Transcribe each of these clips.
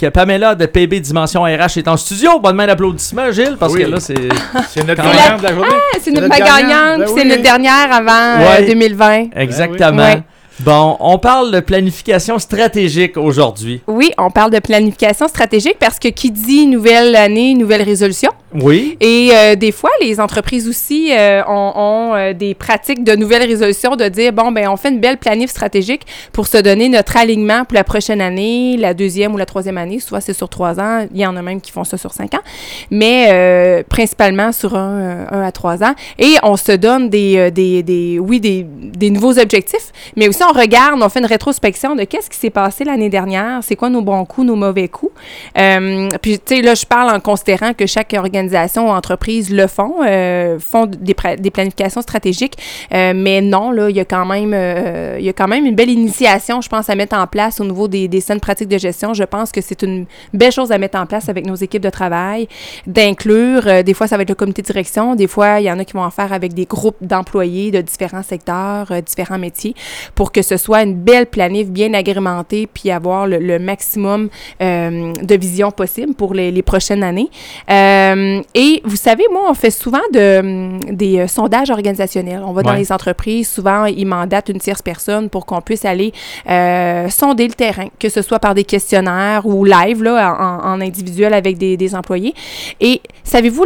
que Pamela de PB Dimension RH est en studio. Bonne main d'applaudissements, Gilles, parce que là, c'est notre gagnante de la journée. C'est notre gagnante, c'est notre dernière avant 2020. Exactement. Ouais. Bon, on parle de planification stratégique aujourd'hui. Oui, on parle de planification stratégique parce que qui dit nouvelle année, nouvelle résolution. Oui. Et des fois, les entreprises aussi ont des pratiques de nouvelles résolutions de dire, bon, ben on fait une belle planif stratégique pour se donner notre alignement pour la prochaine année, la deuxième ou la troisième année. Souvent, c'est sur 3 ans. Il y en a même qui font ça sur 5 ans. Mais principalement sur 1 à 3 ans. Et on se donne des nouveaux objectifs, mais aussi on regarde, on fait une rétrospection de qu'est-ce qui s'est passé l'année dernière, c'est quoi nos bons coups, nos mauvais coups. Puis, tu sais, là, je parle en considérant que chaque organisation ou entreprise le font des planifications stratégiques, mais non, là, il y a quand même une belle initiation, je pense, à mettre en place au niveau des saines pratiques de gestion. Je pense que c'est une belle chose à mettre en place avec nos équipes de travail, d'inclure, des fois, ça va être le comité de direction, des fois, il y en a qui vont en faire avec des groupes d'employés de différents secteurs, différents métiers, pour que ce soit une belle planif bien agrémentée puis avoir le maximum de vision possible pour les prochaines années. Et vous savez, moi, on fait souvent des sondages organisationnels. On va dans les entreprises, souvent, ils mandatent une tierce personne pour qu'on puisse aller sonder le terrain, que ce soit par des questionnaires ou live, là, en individuel avec des employés. Et savez-vous,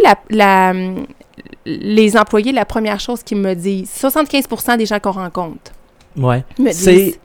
les employés, la première chose qu'ils me disent, 75% des gens qu'on rencontre, c'est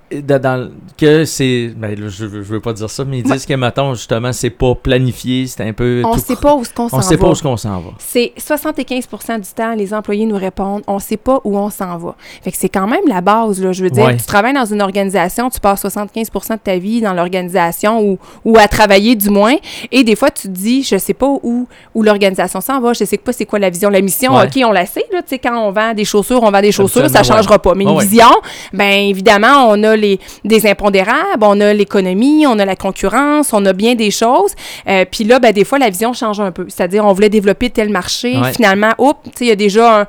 que c'est ben là, je veux pas dire ça, mais ils disent que mettons justement c'est pas planifié, c'est un peu on sait pas où on s'en va. On sait pas où on s'en va. C'est 75% du temps les employés nous répondent on sait pas où on s'en va. Fait que c'est quand même la base là, je veux dire, tu travailles dans une organisation, tu passes 75% de ta vie dans l'organisation ou à travailler du moins, et des fois tu te dis je sais pas où l'organisation s'en va, je sais pas c'est quoi la vision, la mission. OK, on la sait là, tu sais, quand on vend des chaussures, ça changera pas, mais une vision, ben évidemment, on a des impondérables, on a l'économie, on a la concurrence, on a bien des choses. Puis là, ben, des fois, la vision change un peu. C'est-à-dire, on voulait développer tel marché. Finalement, il y a déjà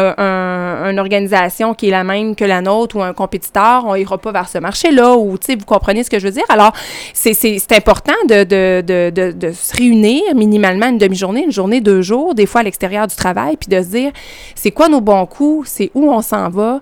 une organisation qui est la même que la nôtre ou un compétiteur. On n'ira pas vers ce marché-là. Ou, vous comprenez ce que je veux dire? Alors, c'est important de se réunir minimalement une demi-journée, une journée, 2 jours, des fois à l'extérieur du travail, puis de se dire, c'est quoi nos bons coups? C'est où on s'en va?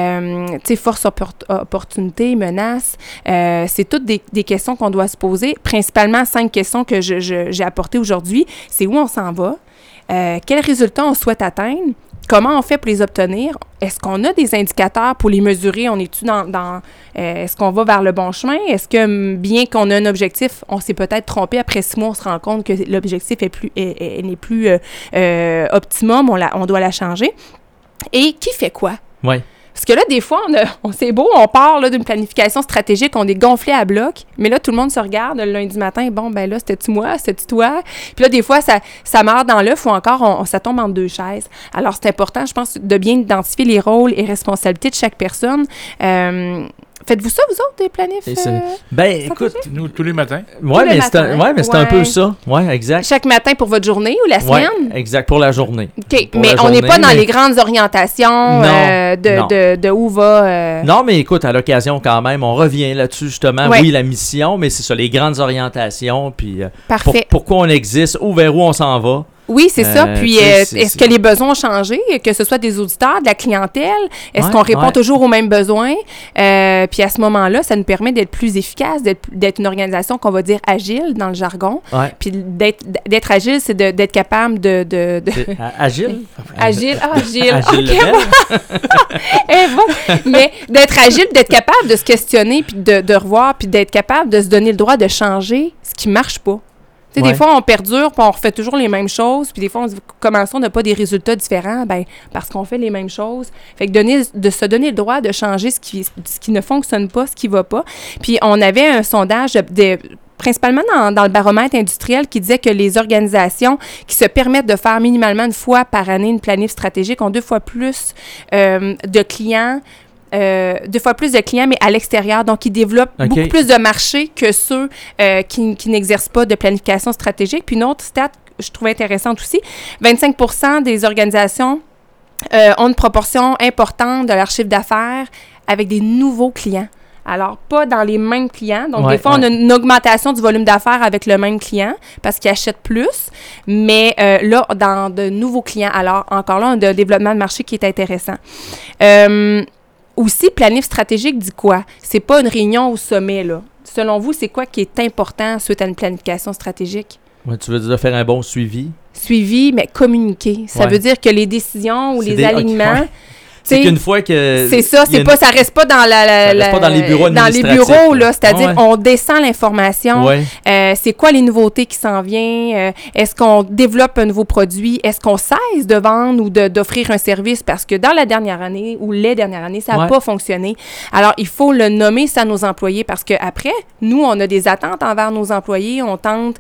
Force, opportunité, menaces, c'est toutes des questions qu'on doit se poser. Principalement, 5 questions que j'ai apportées aujourd'hui. C'est où on s'en va? Quels résultats on souhaite atteindre? Comment on fait pour les obtenir? Est-ce qu'on a des indicateurs pour les mesurer? On est-tu est-ce qu'on va vers le bon chemin? Est-ce que, bien qu'on ait un objectif, on s'est peut-être trompé, après 6 mois, on se rend compte que l'objectif n'est plus optimum, on doit la changer? Et qui fait quoi? Oui. Parce que là, des fois, c'est beau, on part là, d'une planification stratégique, on est gonflé à bloc, mais là, tout le monde se regarde le lundi matin, bon, ben là, c'était-tu moi, c'était-tu toi? Puis là, des fois, ça meurt dans l'œuf ou encore, ça tombe entre 2 chaises. Alors, c'est important, je pense, de bien identifier les rôles et responsabilités de chaque personne. Faites-vous ça, vous autres, des planifs? Écoute, nous, tous les matins. Oui, mais c'est un peu ça. Oui, exact. Chaque matin pour votre journée ou la semaine? Oui, exact, pour la journée. OK, mais on n'est pas dans les grandes orientations de où va... Non, mais écoute, à l'occasion, quand même, on revient là-dessus, justement. Oui, la mission, mais c'est ça, les grandes orientations, puis pourquoi on existe, vers où on s'en va. Oui, c'est ça. Puis, est-ce que les besoins ont changé? Que ce soit des auditeurs, de la clientèle? Est-ce qu'on répond toujours aux mêmes besoins? Puis, à ce moment-là, ça nous permet d'être plus efficace, d'être une organisation qu'on va dire agile dans le jargon. Puis, d'être agile, c'est d'être capable de... Agile? Agile. Agile. Agile. Mais d'être agile, d'être capable de se questionner, puis de revoir, puis d'être capable de se donner le droit de changer ce qui ne marche pas. Des fois, on perdure, puis on refait toujours les mêmes choses, puis des fois, on se dit comment ça, on n'a pas des résultats différents? Ben parce qu'on fait les mêmes choses. Fait que de se donner le droit de changer ce qui ne fonctionne pas, ce qui ne va pas. Puis, on avait un sondage principalement dans le baromètre industriel qui disait que les organisations qui se permettent de faire minimalement 1 fois par année une planif stratégique ont 2 fois plus de clients, 2 fois plus de clients, mais à l'extérieur. Donc, ils développent beaucoup plus de marchés que ceux qui n'exercent pas de planification stratégique. Puis, une autre stat que je trouvais intéressante aussi, 25% des organisations ont une proportion importante de leur chiffre d'affaires avec des nouveaux clients. Alors, pas dans les mêmes clients. Donc, des fois, on a une augmentation du volume d'affaires avec le même client parce qu'il achète plus. Mais là, dans de nouveaux clients, alors, encore là, on a un développement de marché qui est intéressant. Aussi, planif stratégique dit quoi? C'est pas une réunion au sommet, là. Selon vous, c'est quoi qui est important suite à une planification stratégique? Ouais, tu veux dire de faire un bon suivi? Suivi, mais communiquer. Ça veut dire que les décisions ou les alignements... Okay, c'est qu'une fois que... C'est ça, ça reste pas dans ça reste pas dans les bureaux administratifs. Dans les bureaux, là, c'est-à-dire on descend l'information. C'est quoi les nouveautés qui s'en viennent? Est-ce qu'on développe un nouveau produit? Est-ce qu'on cesse de vendre ou d'offrir un service? Parce que dans la dernière année ou les dernières années, ça n'a pas fonctionné. Alors, il faut le nommer ça à nos employés parce qu'après, nous, on a des attentes envers nos employés. On tente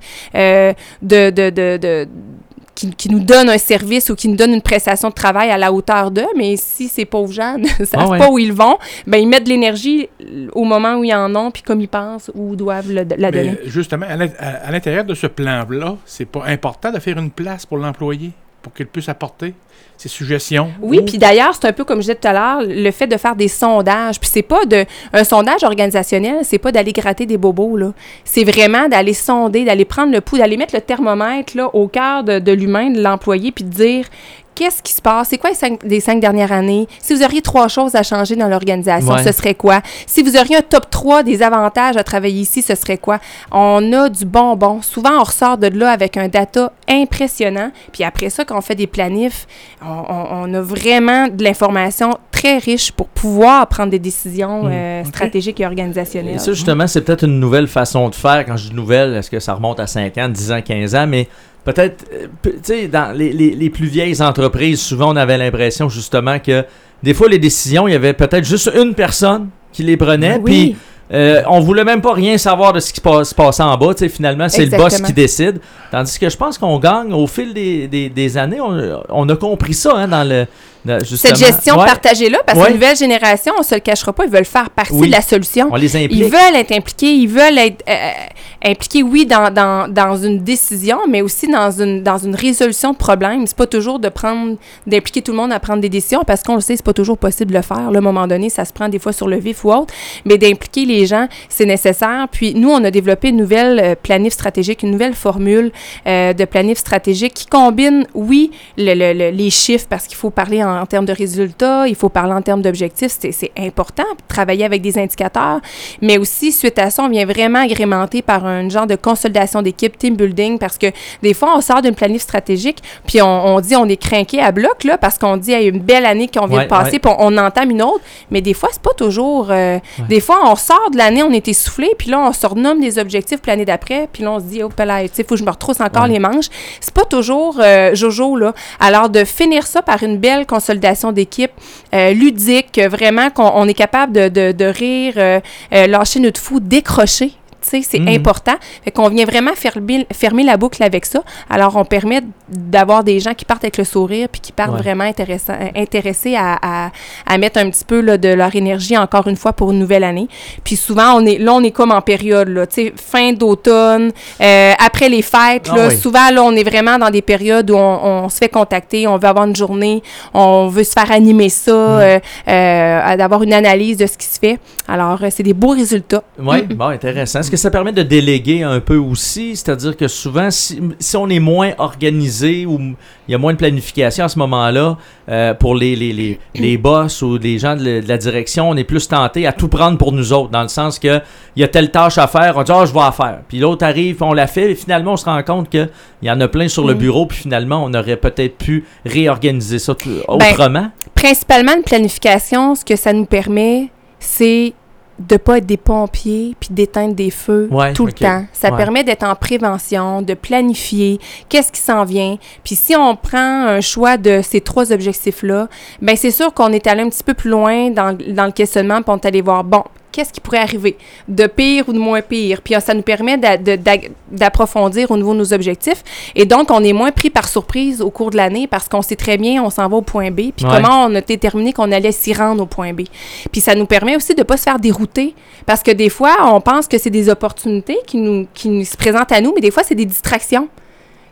qui nous donne un service ou qui nous donne une prestation de travail à la hauteur d'eux, mais si ces pauvres gens ne savent pas où ils vont, ben ils mettent de l'énergie au moment où ils en ont, puis comme ils pensent, où ils doivent la donner. Justement, à l'intérieur de ce plan-là, c'est pas important de faire une place pour l'employé, pour qu'il puisse apporter ses suggestions. Oui, puis d'ailleurs, c'est un peu comme je disais tout à l'heure, le fait de faire des sondages. Puis c'est pas un sondage organisationnel, c'est pas d'aller gratter des bobos, là. C'est vraiment d'aller sonder, d'aller prendre le pouls, d'aller mettre le thermomètre, là, au cœur de l'humain, de l'employé, puis de dire... Qu'est-ce qui se passe? C'est quoi les 5 dernières années? Si vous auriez 3 choses à changer dans l'organisation, ce serait quoi? Si vous auriez un top 3 des avantages à travailler ici, ce serait quoi? On a du bonbon. Souvent, on ressort de là avec un data impressionnant. Puis après ça, quand on fait des planifs, on a vraiment de l'information très riche pour pouvoir prendre des décisions stratégiques et organisationnelles. Et ça, justement, c'est peut-être une nouvelle façon de faire. Quand je dis nouvelle, est-ce que ça remonte à 5 ans, 10 ans, 15 ans? Mais peut-être, tu sais, dans les plus vieilles entreprises, souvent, on avait l'impression, justement, que des fois, les décisions, il y avait peut-être juste une personne qui les prenait, puis on voulait même pas rien savoir de ce qui se passait en bas. Tu sais, finalement, c'est le boss qui décide. Tandis que je pense qu'on gagne, au fil des années, on a compris ça, hein, dans le... Cette gestion partagée-là, parce que la nouvelle génération, on ne se le cachera pas, ils veulent faire partie de la solution. On les implique. Ils veulent être impliqués, ils veulent être impliqués, oui, dans une décision, mais aussi dans une résolution de problème. C'est pas toujours d'impliquer tout le monde à prendre des décisions, parce qu'on le sait, c'est pas toujours possible de le faire. Là, à un moment donné, ça se prend des fois sur le vif ou autre, mais d'impliquer les gens, c'est nécessaire. Puis nous, on a développé une nouvelle planif stratégique, une nouvelle formule de planif stratégique qui combine, oui, les chiffres, parce qu'il faut parler en termes de résultats, il faut parler en termes d'objectifs, c'est important, travailler avec des indicateurs, mais aussi, suite à ça, on vient vraiment agrémenter par un genre de consolidation d'équipe, team building, parce que des fois, on sort d'une planif stratégique, puis on dit on est crinqué à bloc, là, parce qu'on dit, il y a une belle année qu'on vient de passer, puis on entame une autre, mais des fois, c'est pas toujours... Des fois, on sort de l'année, on est essoufflé, puis là, on se renomme des objectifs pour l'année d'après, puis là, on se dit, oh, là, tu sais, il faut que je me retrousse encore les manches. C'est pas toujours jojo, là. Alors, de finir ça par une belle consolidation d'équipe ludique, vraiment qu'on est capable de rire, lâcher notre fou, décrocher. Tu sais, c'est important. Fait qu'on vient vraiment fermer la boucle avec ça. Alors, on permet d'avoir des gens qui partent avec le sourire puis qui partent vraiment intéressés à mettre un petit peu là, de leur énergie, encore une fois, pour une nouvelle année. Puis souvent, on est comme en période, là, tu sais, fin d'automne, après les fêtes, là, souvent, là, on est vraiment dans des périodes où on se fait contacter, on veut avoir une journée, on veut se faire animer ça, d'avoir une analyse de ce qui se fait. Alors, c'est des beaux résultats. Oui, bon, intéressant. Est-ce que ça permet de déléguer un peu aussi? C'est-à-dire que souvent, si on est moins organisé ou il y a moins de planification à ce moment-là, pour les boss ou les gens de la direction, on est plus tenté à tout prendre pour nous autres, dans le sens que il y a telle tâche à faire, on dit « Ah, je vais la faire ». Puis l'autre arrive, on la fait, et finalement, on se rend compte qu'il y en a plein sur le bureau, puis finalement, on aurait peut-être pu réorganiser ça autrement. Principalement, une planification, ce que ça nous permet, c'est de ne pas être des pompiers puis d'éteindre des feux tout le temps. Ça permet d'être en prévention, de planifier qu'est-ce qui s'en vient. Puis si on prend un choix de ces 3 objectifs-là, bien c'est sûr qu'on est allé un petit peu plus loin dans le questionnement puis on est allé voir, bon, qu'est-ce qui pourrait arriver de pire ou de moins pire. Puis ça nous permet d'approfondir au niveau de nos objectifs. Et donc, on est moins pris par surprise au cours de l'année parce qu'on sait très bien, on s'en va au point B. Puis comment on a déterminé qu'on allait s'y rendre au point B. Puis ça nous permet aussi de ne pas se faire dérouter. Parce que des fois, on pense que c'est des opportunités qui se présentent à nous, mais des fois, c'est des distractions.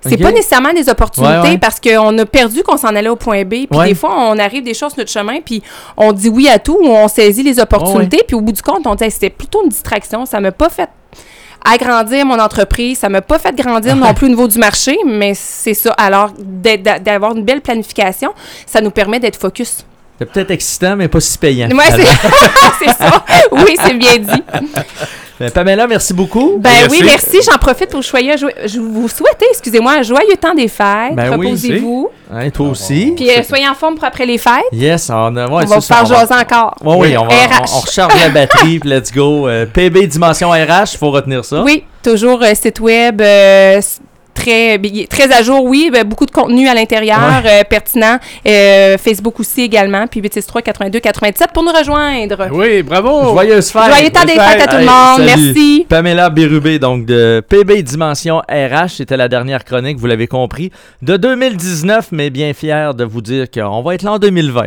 C'est Ok. pas nécessairement des opportunités Ouais. parce qu'on a perdu qu'on s'en allait au point B. Puis Ouais. des fois, on arrive des choses sur notre chemin, puis on dit oui à tout, ou on saisit les opportunités, puis au bout du compte, on dit hey, c'était plutôt une distraction. Ça m'a pas fait agrandir mon entreprise, ça m'a pas fait grandir non plus au niveau du marché, mais c'est ça. Alors, d'avoir une belle planification, ça nous permet d'être focus. C'est peut-être excitant, mais pas si payant. Ouais, c'est ça. Oui, c'est bien dit. Ben, Pamela, merci beaucoup. Ben Merci. oui, merci. J'en profite pour vous souhaiter, excusez-moi, un joyeux temps des fêtes. Ben oui, Reposez-vous. Hein, toi aussi. Puis soyez en forme pour après les fêtes. Yes, on On va vous faire jaser encore. Oui, on RH. recharge la batterie, puis let's go. PB Dimension RH, il faut retenir ça. Oui, toujours site web très à jour, oui. Beaucoup de contenu à l'intérieur, pertinent. Facebook aussi également. Puis 863-82-97 pour nous rejoindre. Oui, bravo! Joyeuse fête. Joyeux temps des fêtes à tout le monde. Salut. Merci. Pamela Bérubé, donc de PB Dimension RH, c'était la dernière chronique, vous l'avez compris, de 2019, mais bien fier de vous dire qu'on va être là en 2020.